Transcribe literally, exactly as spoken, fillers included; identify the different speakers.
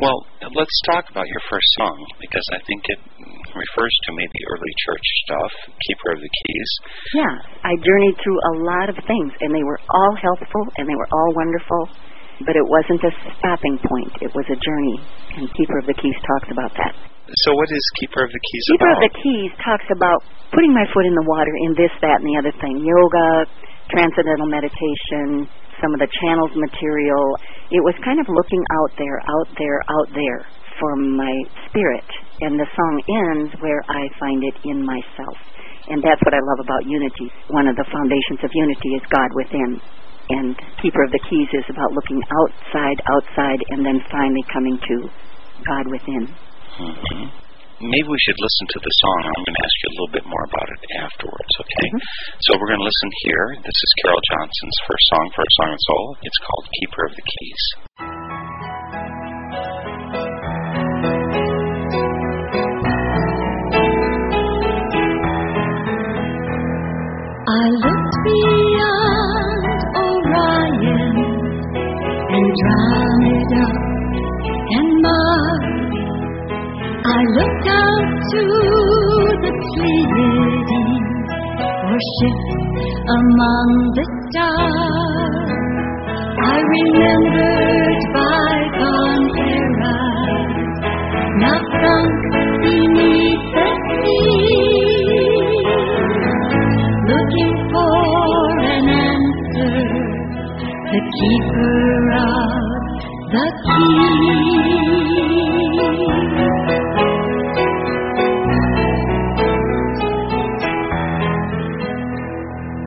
Speaker 1: Well, let's talk about your first song, because I think it refers to maybe early church stuff, Keeper of the Keys.
Speaker 2: Yeah, I journeyed through a lot of things, and they were all helpful, and they were all wonderful, but it wasn't a stopping point. It was a journey, and Keeper of the Keys talks about that.
Speaker 1: So what is Keeper of the Keys
Speaker 2: Keeper
Speaker 1: about?
Speaker 2: of the Keys talks about putting my foot in the water in this, that, and the other thing. Yoga, transcendental meditation, some of the channels material. It was kind of looking out there, out there, out there for my spirit. And the song ends where I find it in myself. And that's what I love about unity. One of the foundations of unity is God within. And Keeper of the Keys is about looking outside, outside, and then finally coming to God within.
Speaker 1: Mm-hmm. Maybe we should listen to the song. I'm going to ask you a little bit more about it afterwards, okay? Mm-hmm. So we're going to listen here. This is Carol Johnson's first song for A Song of Soul. It's called Keeper of the Keys.
Speaker 3: I looked beyond Orion, Andromeda, and Mars. I looked out to the Pleiades, or ships among the stars. I remembered bygone eras, now sunk beneath the sea, looking for an answer, the keeper of the keys.